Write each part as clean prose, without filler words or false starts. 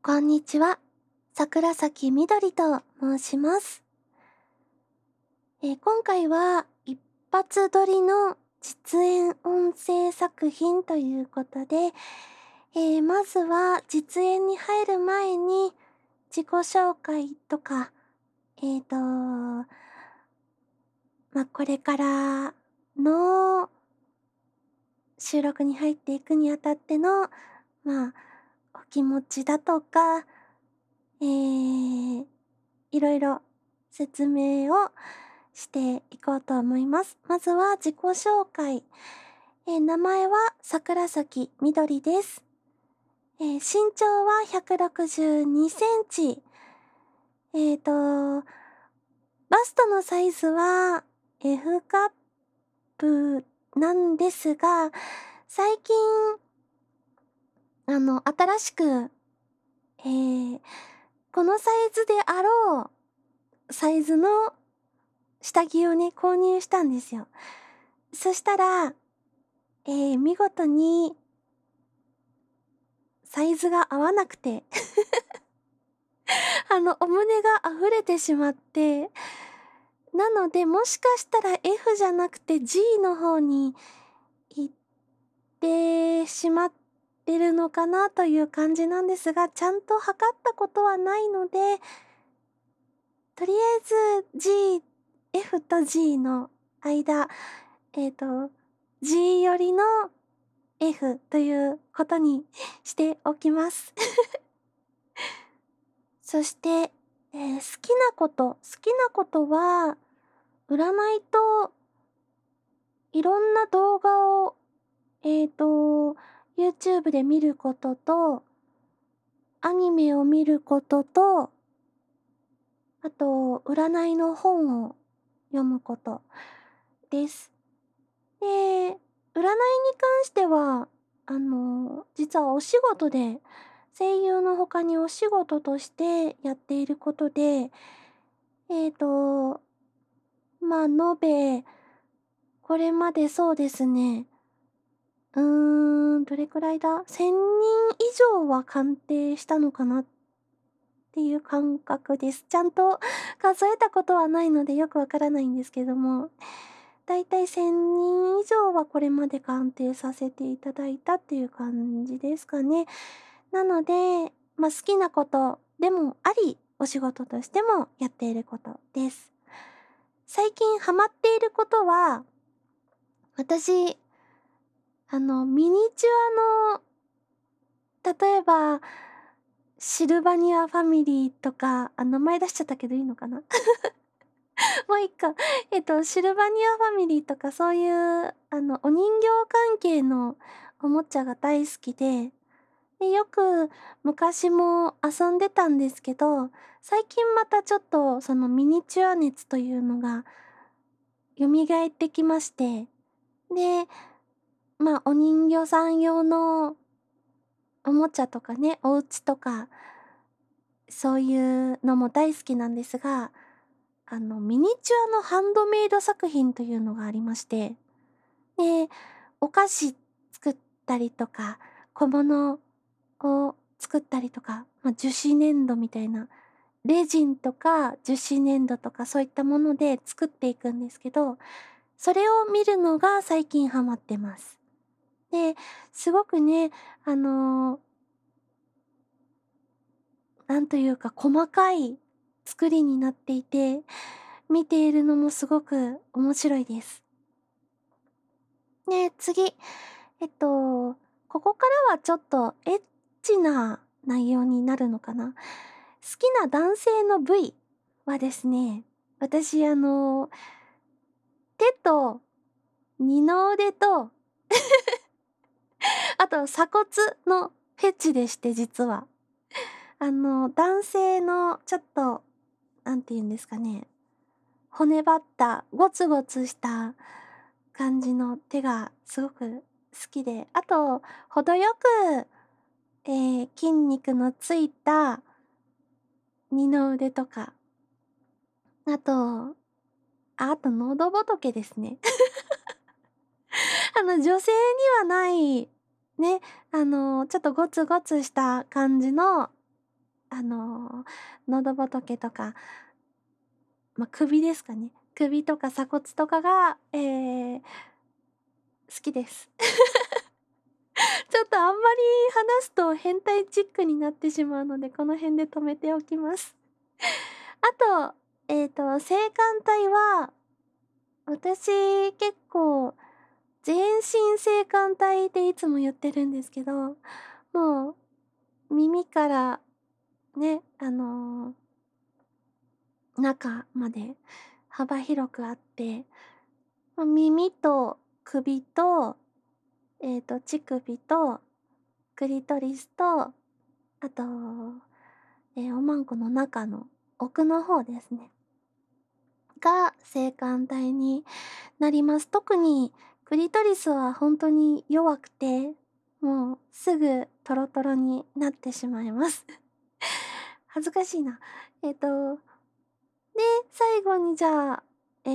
こんにちは。桜咲みどりと申します。今回は一発撮りの実演音声作品ということで、まずは実演に入る前に自己紹介とか、これからの収録に入っていくにあたっての、お気持ちだとか、いろいろ説明をしていこうと思います。まずは自己紹介。名前は桜咲みどりです。身長は162センチ。バストのサイズは F カップなんですが、最近、新しく、このサイズであろうサイズの下着をね、購入したんですよ。そしたら、見事にサイズが合わなくてお胸が溢れてしまって、なので、もしかしたら F じゃなくて G の方に行ってしまってるのかなという感じなんですが、ちゃんと測ったことはないので、とりあえず F と G の間、G よりの F ということにしておきます。そして、好きなことは、占いといろんな動画を、YouTube で見ることと、アニメを見ることと、あと、占いの本を読むことです。で、占いに関しては、実はお仕事で、声優の他にお仕事としてやっていることで、延べ、これまでそうですね、どれくらいだ ?1000 人以上は鑑定したのかなっていう感覚です。ちゃんと数えたことはないのでよくわからないんですけども、だいたい1000人以上はこれまで鑑定させていただいたっていう感じですかね。なので、好きなことでもあり、お仕事としてもやっていることです。最近ハマっていることは、私、ミニチュアの、例えば、シルバニアファミリーとか、名前出しちゃったけどいいのかなもういっか。シルバニアファミリーとかそういう、お人形関係のおもちゃが大好きで、よく昔も遊んでたんですけど、最近またちょっとそのミニチュア熱というのが蘇ってきまして、で、お人形さん用のおもちゃとかね、お家とか、そういうのも大好きなんですが、ミニチュアのハンドメイド作品というのがありまして、で、お菓子作ったりとか、小物を作ったりとか、樹脂粘土みたいな、レジンとか樹脂粘土とかそういったもので作っていくんですけど、それを見るのが最近ハマってます。で、すごくね、あの、なんというか細かい作りになっていて、見ているのもすごく面白いです。で、次。ここからはちょっとエッチな内容になるのかな。好きな男性の部位はですね、私手と二の腕と、あと鎖骨のフェチでして実は。男性のちょっと、なんて言うんですかね、骨張ったゴツゴツした感じの手がすごく好きで、あと、程よく、筋肉のついた二の腕とか、あと喉仏ですね。女性にはない、ね、ちょっとゴツゴツした感じの喉仏とか、首ですかね。首とか鎖骨とかが、好きです。ちょっとあんまり話すと変態チックになってしまうので、この辺で止めておきます。あと、性感帯は、私結構、全身性感帯っていつも言ってるんですけど、もう、耳からね、中まで幅広くあって、耳と首と、乳首と、クリトリスと、あと、おまんこの中の奥の方ですね。が性感帯になります。特にクリトリスは本当に弱くて、もうすぐトロトロになってしまいます。恥ずかしいな。で、最後にじゃあ、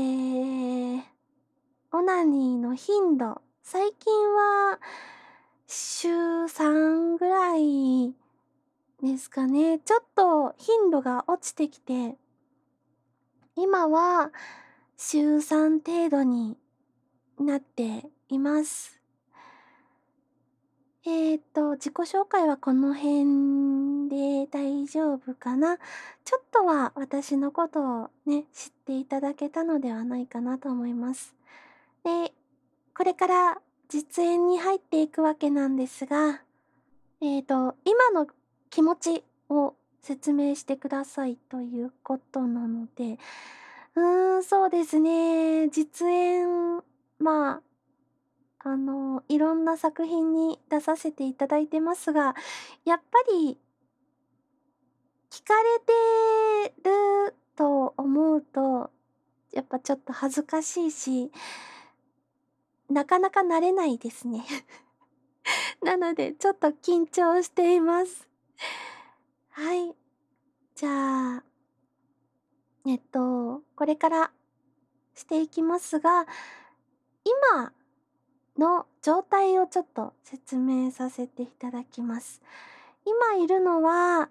オナニーの頻度。最近は週3ぐらいですかね。ちょっと頻度が落ちてきて、今は週3程度になっています。自己紹介はこの辺で大丈夫かな。ちょっとは私のことをね、知っていただけたのではないかなと思います。で、これから実演に入っていくわけなんですが、今の気持ちを説明してくださいということなので、そうですね、実演、いろんな作品に出させていただいてますが、やっぱり聞かれてると思うと、やっぱちょっと恥ずかしいし、なかなか慣れないですね。なので、ちょっと緊張しています。はい。じゃあ、これからしていきますが、今の状態をちょっと説明させていただきます。今いるのは、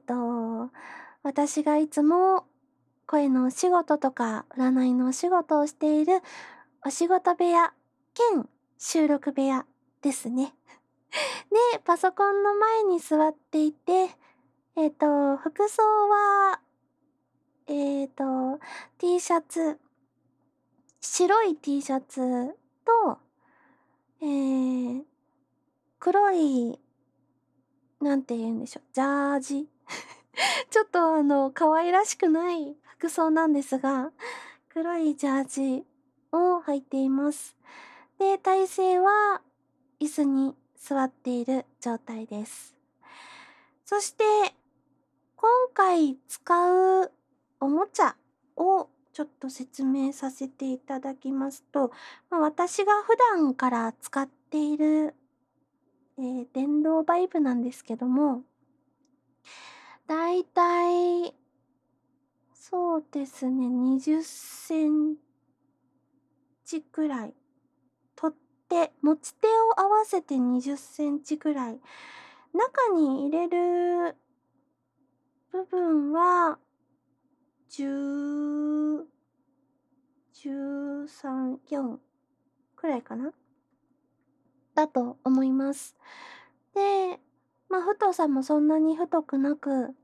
私がいつも声のお仕事とか占いのお仕事をしているお仕事部屋兼収録部屋ですね。で、パソコンの前に座っていて、服装は、T シャツ、白い T シャツと、えー、黒い、なんて言うんでしょう、ジャージ。ちょっと可愛らしくない服装なんですが、黒いジャージを履いています。で、体勢は椅子に座っている状態です。そして、今回使うおもちゃをちょっと説明させていただきますと、私が普段から使っている、電動バイブなんですけども、だいたいそうですね、20センチくらい。取っ手、持ち手を合わせて20センチくらい。中に入れる部分は、10、13、4くらいかなだと思います。で、太さもそんなに太くなく、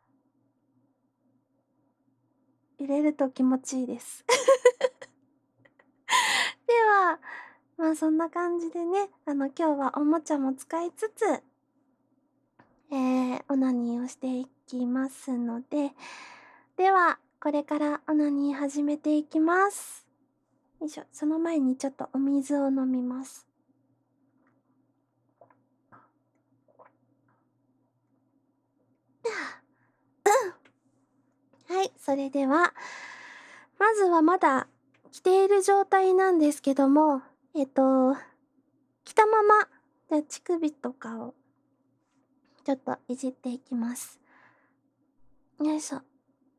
入れると気持ちいいです。では、そんな感じでね、今日はおもちゃも使いつつ、オナニーをしていきますので、では、これからオナニー始めていきます。よいしょ、その前にちょっとお水を飲みます。はい、それでは、まずはまだ着ている状態なんですけども、着たまま、じゃあ乳首とかをちょっといじっていきます。よいしょ。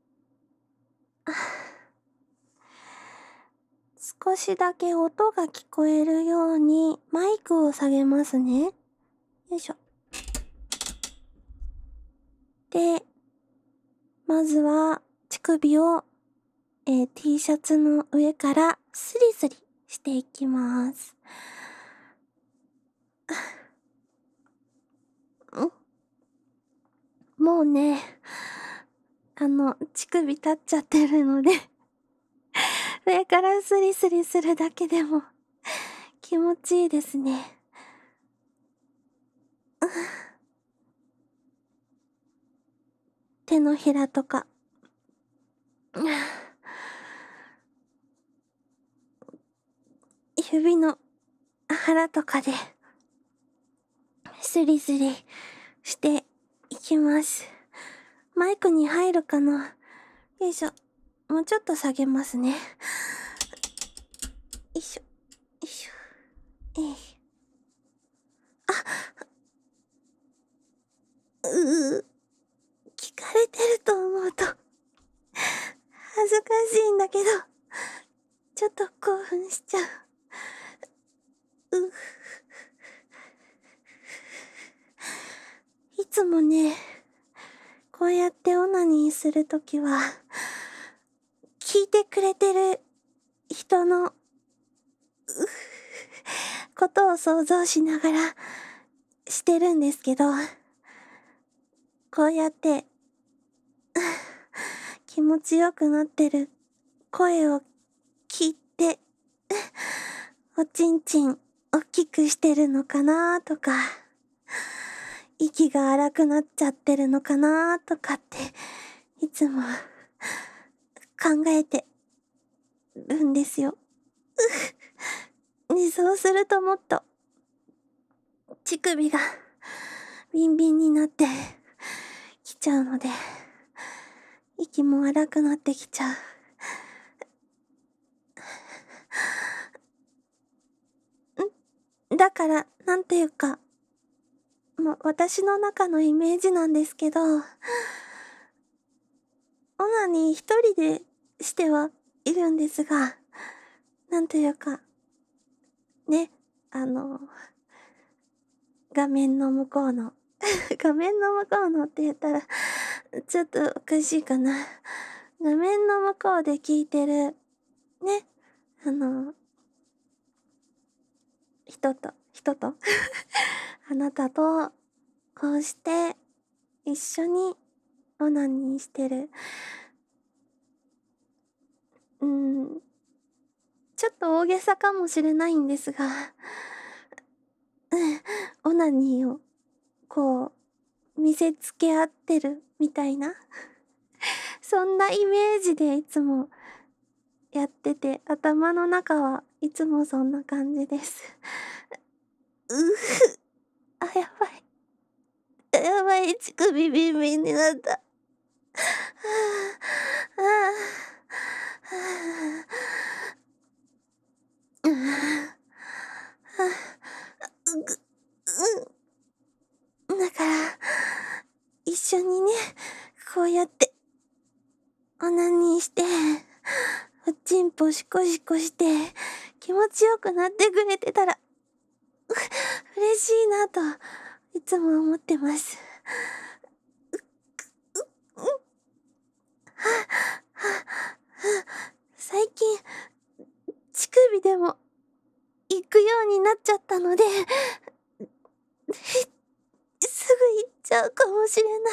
少しだけ音が聞こえるようにマイクを下げますね。よいしょ。で、 まずは乳首を、T シャツの上からスリスリしていきます。もうね、乳首立っちゃってるので上からスリスリするだけでも気持ちいいですね。手のひらとか指の腹とかでスリスリしていきます。マイクに入るかな？よいしょ。もうちょっと下げますね。よいしょ、よいしょ。聞かれてると思うと恥ずかしいんだけど、ちょっと興奮しちゃう。いつもね、こうやってオナニーするときは、聞いてくれてる人のことを想像しながらしてるんですけど、こうやって気持ちよくなってる声を聞いて、おちんちん大きくしてるのかなとか、息が荒くなっちゃってるのかなとかっていつも考えてるんですよ。ね、そうするともっと乳首がビンビンになってきちゃうので、息も荒くなってきちゃう。だから、なんていうか、私の中のイメージなんですけど、オナニー一人でしてはいるんですが、なんていうか、ね、画面の向こうの画面の向こうのって言ったら、ちょっとおかしいかな。画面の向こうで聞いてる、ね、人とあなたと、こうして、一緒にオナニーしてる。ちょっと大げさかもしれないんですが、オナニーを、こう、見せつけ合ってるみたいな、そんなイメージでいつもやってて、頭の中はいつもそんな感じです。やばい。やばい、乳首ビンビンになった。はあ、はあ、はあ、はあ、だから、一緒にね、こうやって、オナニーして、おちんぽシコシコして、気持ちよくなってくれてたら、嬉しいなと、いつも思ってます。最近、乳首でも、行くようになっちゃったので、すぐ行っちゃうかもしれない。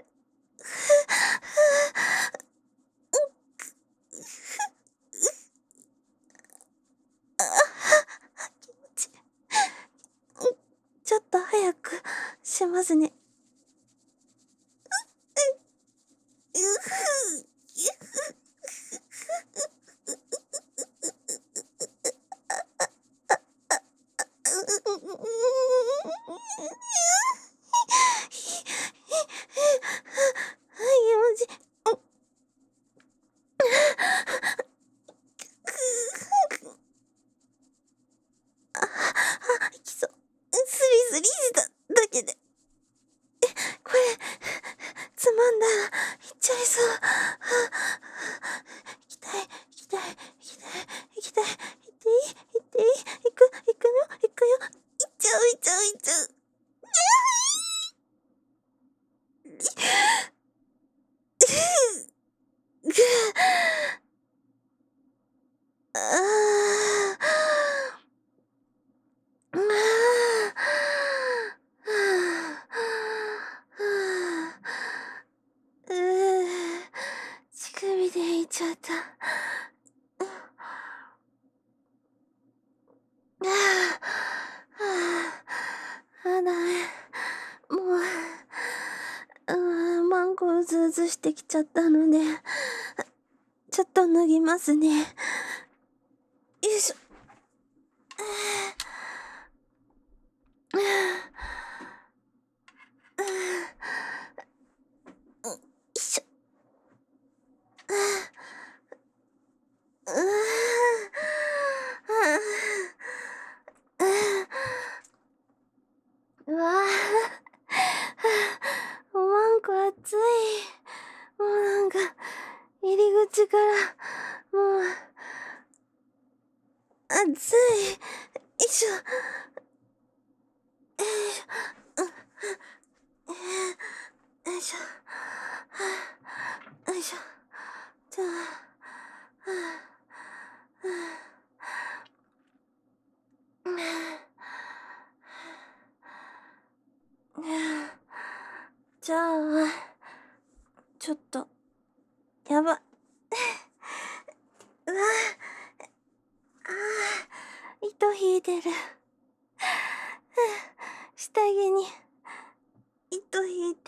気持ちいい。ちょっと早くしますね。きそう。スリスリしただけで。これ、つまんだら、いっちゃいそう。行きたい、行きたい、行きたい、行きたい、行っていい、行っていい、行くよ、行くよ。行っちゃう、行っちゃう、行っちゃう。 う乳首でいっちゃった。ダメ。もう、マンコうずうずしてきちゃったので、ちょっと脱ぎますね。よいしょ。よいしょ。うわぁ、マンコ熱い。もうなんか、入り口から、もう、熱い。よいしょ。よいしょ。よいしょ。じゃあ、じゃあ、ちょっと、やば。うわ糸引いてる。下着に、糸引いて、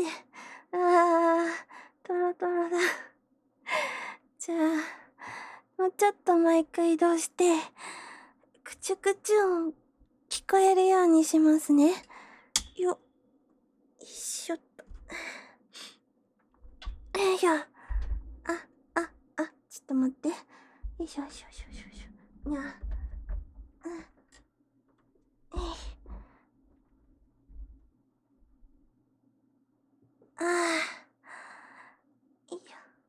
トロトロだ。じゃあ、もうちょっとマイク移動して、クチュクチュ音聞こえるようにしますね。よいしょっと。よいしょ。ちょっと待って。よいしょよいしょよいしょよいしょ。にゃ。いいよ。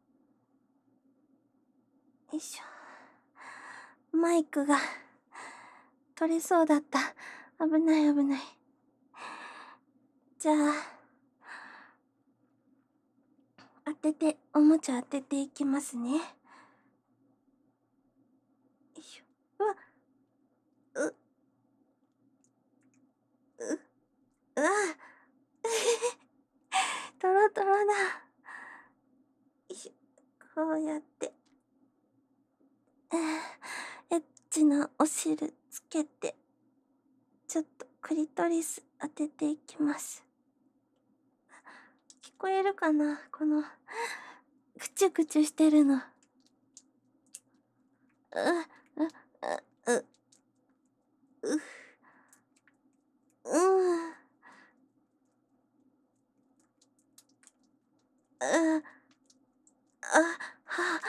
よいしょ。マイクが取れそうだった。危ない危ない。じゃあ、おもちゃ当てていきますね。よいしょ。うわ、うわ、トロトロだ。よいしょ。こうやって、エッチなお汁つけて、ちょっとクリトリス当てていきます。聞こえるかな、この、クチュクチュしてるの。う、う、う、う、う、うん。は、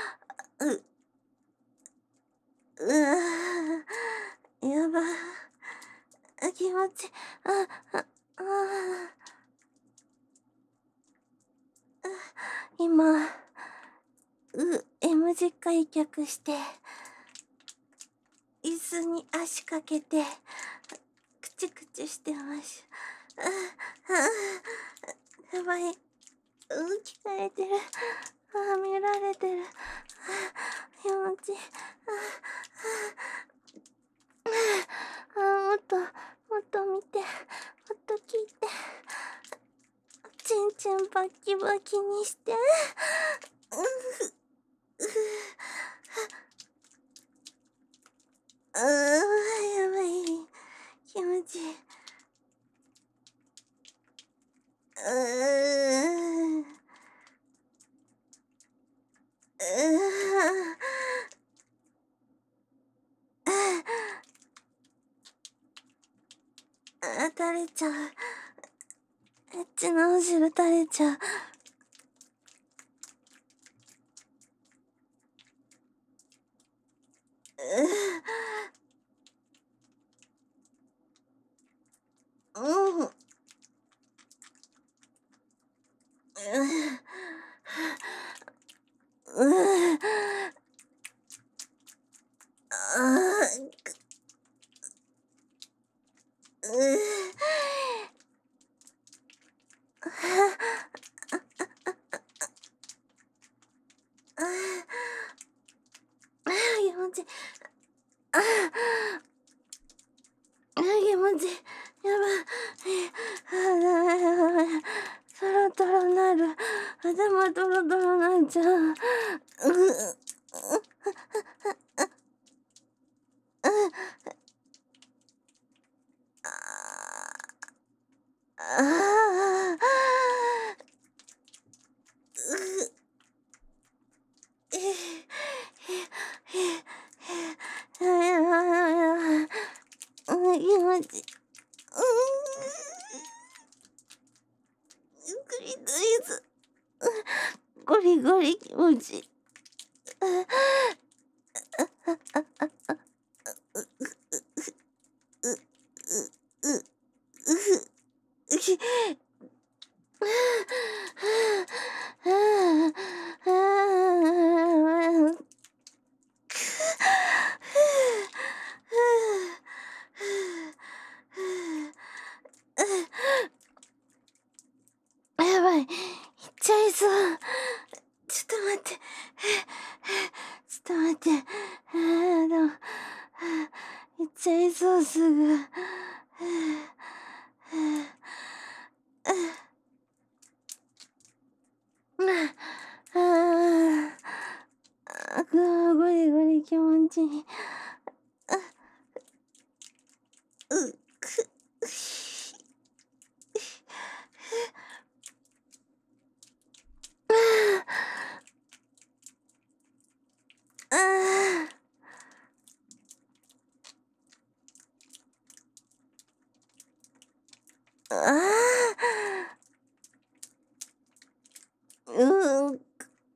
やば。気持ち、今、M 字開脚して、椅子に足かけて、クチクチしてます。やばい。聞かれてる。見られてる。気持ちいい。もっと、もっと見て、もっと聞いて。チンチンバッキバキにして。やばい。気持ちいい。垂れちゃう。エッチなお汁垂れちゃう。うん。気持ちいい。 頭ドロドロなんちゃう。気持ちいい。クリトリス。ゴリゴリ気持ちいい。やばい、行っちゃいそう。ちょっと待って。ちょっと待って。でも、行っちゃいそう、すぐ。ゴリゴリ気持ちいい。うん。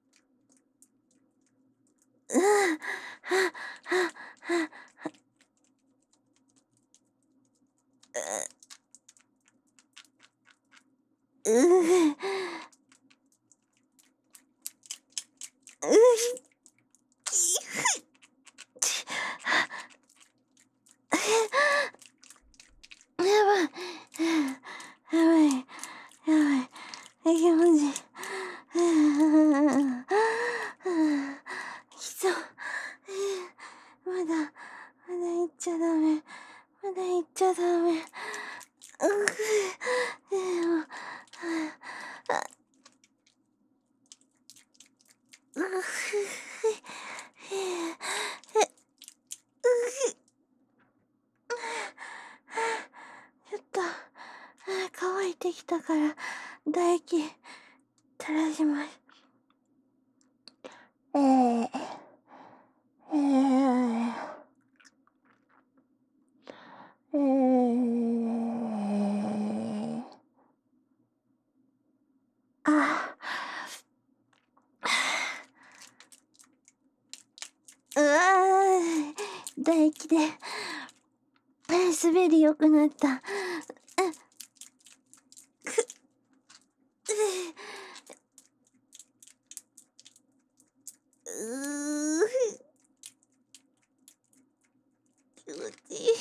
やばい。やばい。やばい。気持ちいい。きそう。まだ行っちゃダメ。まだ行っちゃダメ。ちょっと、乾いてきたから、唾液、垂らします。えー、えー、えー、あ、唾液で、滑り良くなった。気持ちいい。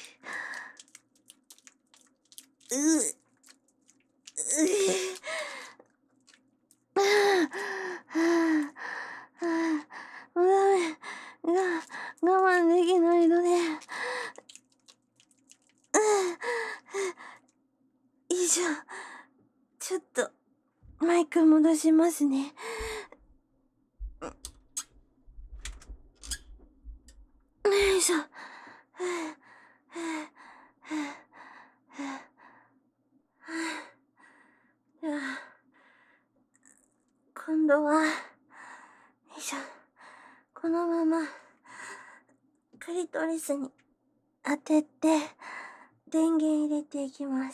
もうダメ。我慢できないので。以上。ちょっと、マイク戻しますね。よいしょ。では、今度は、よいしょ。このまま、クリトリスに当てて、電源入れていきます。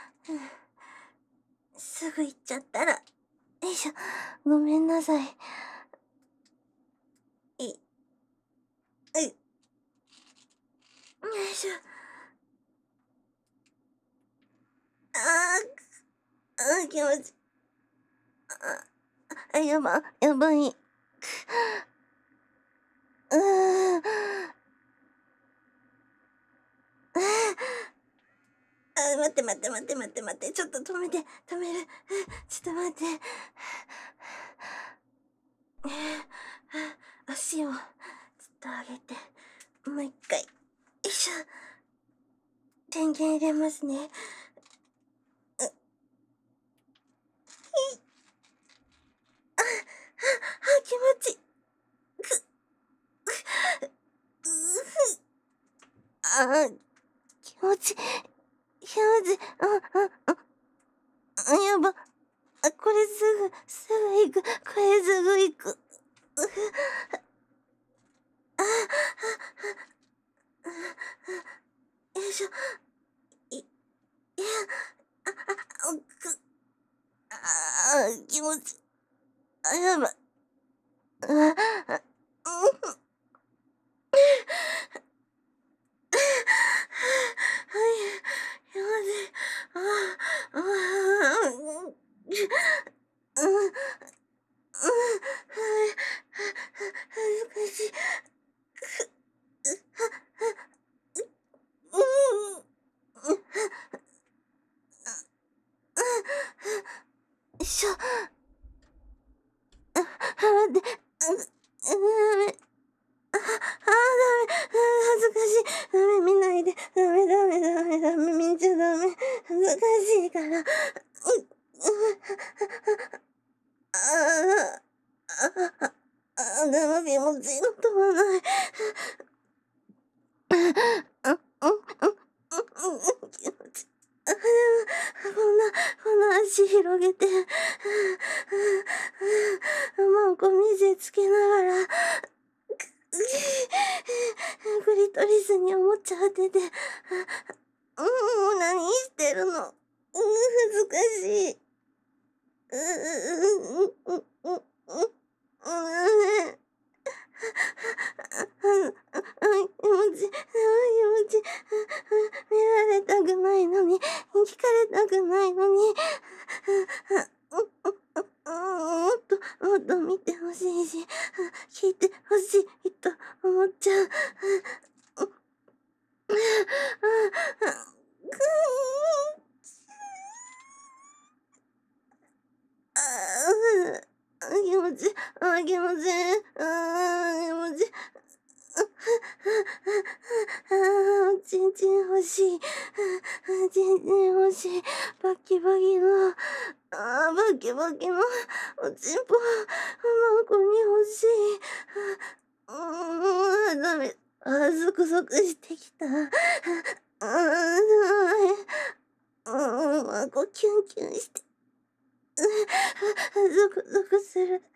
すぐ行っちゃったら、よいしょ。ごめんなさい。よいしょ。気持ち。やばい。待って。ちょっと止める。ちょっと待って。足を、ちょっと上げて、もう一回。よいしょ。電源入れますね。 あ、気持ち、気持ち、やば。これすぐ行く。これすぐ行く。よいしょ。いや、く、気持ち、やば。はい、気持ち、あ、恥ずかしい。よいしょ。待って。ダメ。恥ずかしい。ダメ、見ないで。ダメ、見ちゃダメ。恥ずかしいから。でも気持ちいいのとはない。気持ち。こんな足広げて、マンコ見せつけながら、クリトリスにおもちゃ当てて、何してるの。恥ずかしい。気持ち、見られたくないのに、聞かれたくないのに、もっと見てほしいし、聞いてほしいと思っちゃう。気持ち、気持ち、気持ち。ちんちん欲しい。ちんちん欲しい。バキバキの、バキバキのおちんぽ、マンコに欲しい。ダメ。ゾクゾクしてきた。マンコキュンキュンして。ゾクゾクする。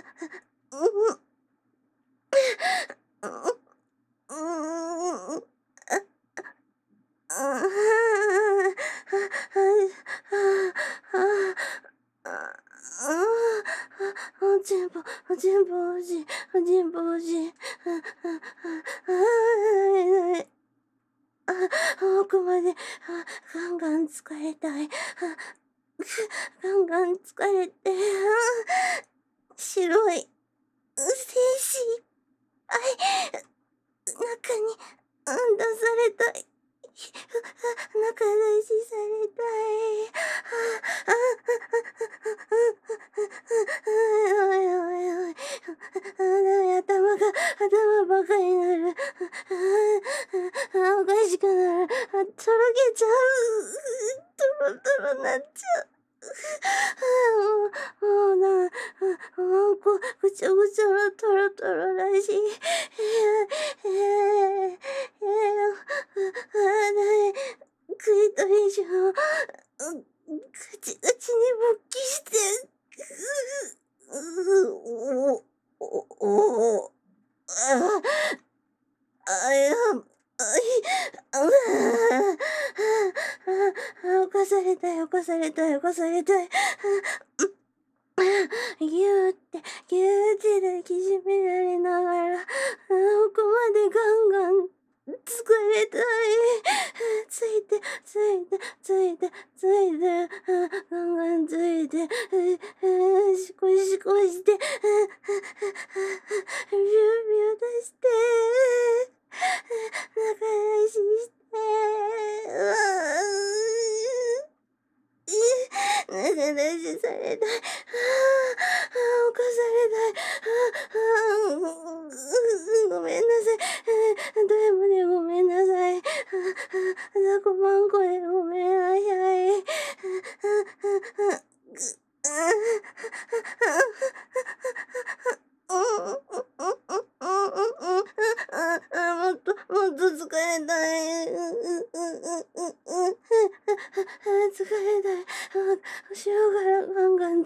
おちんぽ欲しい。おちんぽ欲しい。奥まで、ガンガン疲れたい。ガンガン疲れて、白い、精子いっぱい、中に、出されたい。仲出しされたい。おいおいおい。頭バカになる。おかしくなる。とろけちゃう。トロトロなっちゃう。もうな、ぐちょぐちょのトロトロらしい。クリトリスをガチガチに勃起して、起こされたい。ぎゅーって抱きしめられながら、奥までガンガン疲れたい。ついて、ガンガンついて、シコシコして、ビュービュー出して、仲良しして、仲出しされたい。犯されたい。ごめんなさい。ド M でごめんなさい。ザコマンコでごめんなさい。もっと疲れたい。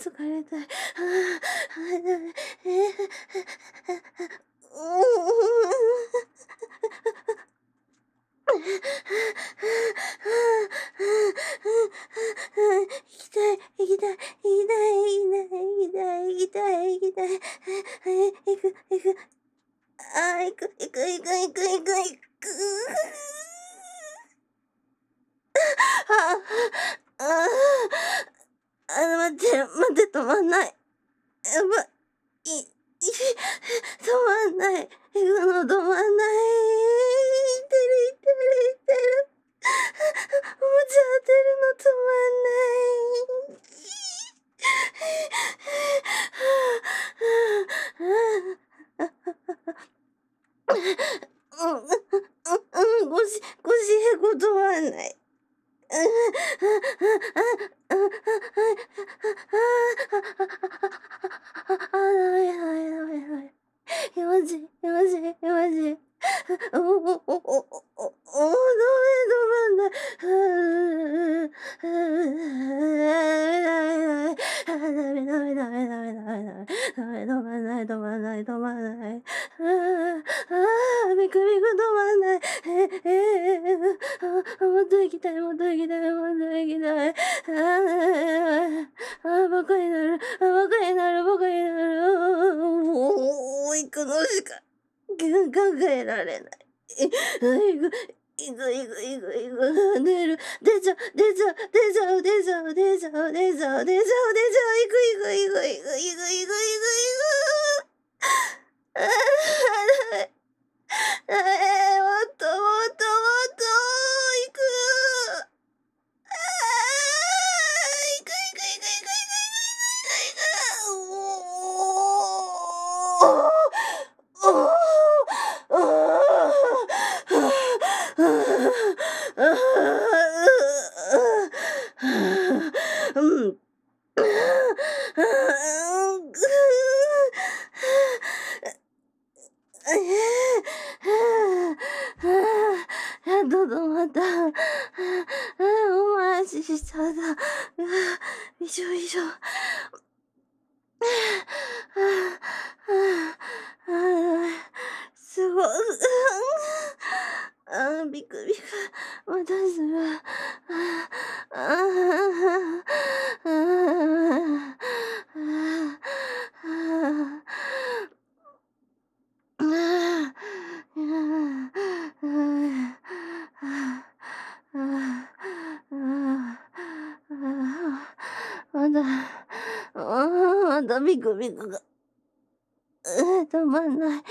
疲れたい。は行きたい行きたい行きたい行きたい行きたい行きたい行きたい。行く行く。あー、行く行く行く行く行く行く。ああ、待って待って、止まんない。やばい、止まんない。行くの止まんない。行ってる行ってる行ってる。おもちゃ当てるの止まんない。腰へこ止まんない。ダメダメダメダメ。気持ちいい気持ちいい気持ちいい。おおおおおおお、ダメ止まんない。ダメダメダメダメダメダメダメダメ止まんない止まんない止まんない。ビクビク止まんない。もっと行きたいもっと行きたいもっと行きたい。バカになるバカになるバカになる。もう行くのしか考えられない。行く行く行く行く行く。出ちゃう出ちゃう出ちゃう出ちゃう出ちゃう出ちゃう出ちゃう出ちゃう行く行く行く行く行く行く行く行く。あー、ダメ。もっともっともっと行く。あー、行く行く行く行く行く行く行く行く。おおおお。うん。やっと止まった。お前ししちゃった。びしょびしょ。すごい。ビクビク。またする。まだ、まだビクビクが、止まんない。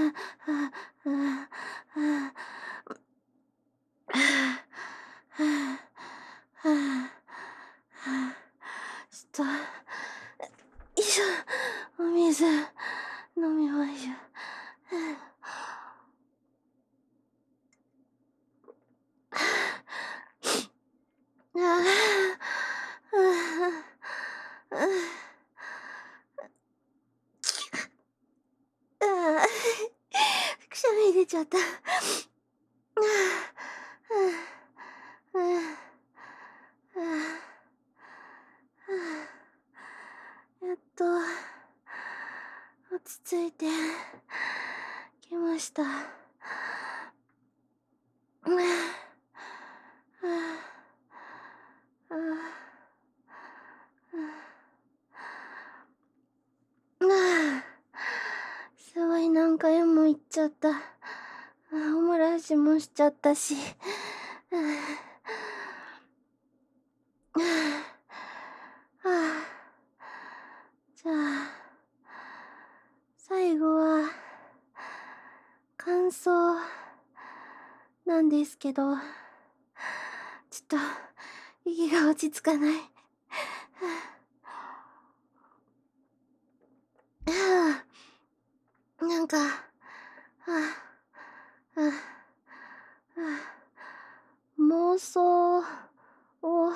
ちょっと、よいしょ、お水、飲みましょう。くしゃみ出ちゃった。やっと落ち着いてきました。すごい何回も言っちゃった。おもらしもしちゃったし。じゃあ、最後は、感想なんですけど、ちょっと、息が落ち着かない。なんか、妄想を、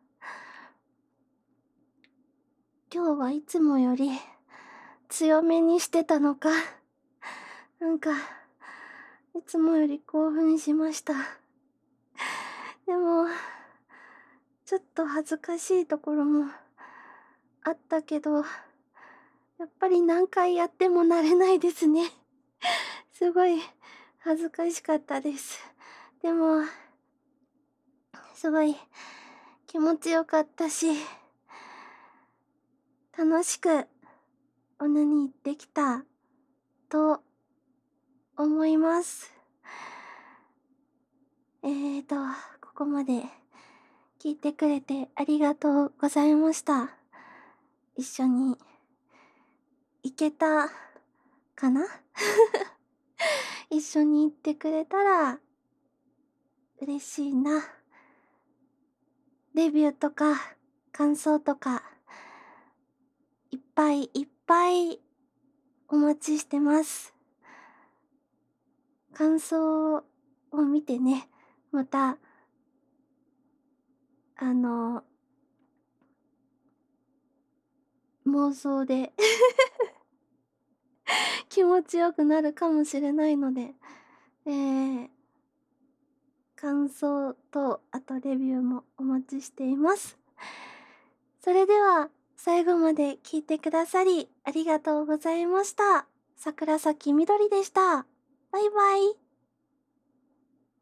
今日はいつもより強めにしてたのか、なんか、いつもより興奮しました。でも、ちょっと恥ずかしいところもあったけど、やっぱり何回やっても慣れないですね。すごい恥ずかしかったです。でも、すごい気持ちよかったし、楽しくオナニーできたと思います。ここまで聞いてくれてありがとうございました。一緒に行けたかな一緒に行ってくれたら嬉しいな。レビューとか感想とかいっぱいいっぱいお待ちしてます。感想を見てね、また、あの、妄想で気持ちよくなるかもしれないので、感想と、あとレビューもお待ちしています。それでは、最後まで聞いてくださり、ありがとうございました。桜咲みどりでした。バイバイ。